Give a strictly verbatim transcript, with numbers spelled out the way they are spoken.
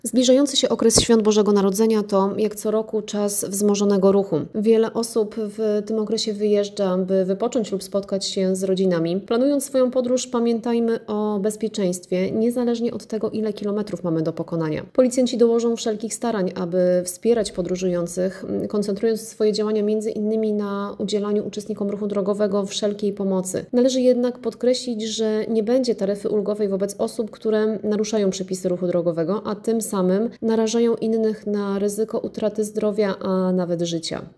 Zbliżający się okres Świąt Bożego Narodzenia to, jak co roku, czas wzmożonego ruchu. Wiele osób w tym okresie wyjeżdża, by wypocząć lub spotkać się z rodzinami. Planując swoją podróż, pamiętajmy o bezpieczeństwie, niezależnie od tego, ile kilometrów mamy do pokonania. Policjanci dołożą wszelkich starań, aby wspierać podróżujących, koncentrując swoje działania między innymi na udzielaniu uczestnikom ruchu drogowego wszelkiej pomocy. Należy jednak podkreślić, że nie będzie taryfy ulgowej wobec osób, które naruszają przepisy ruchu drogowego, a tym samym narażają innych na ryzyko utraty zdrowia, a nawet życia.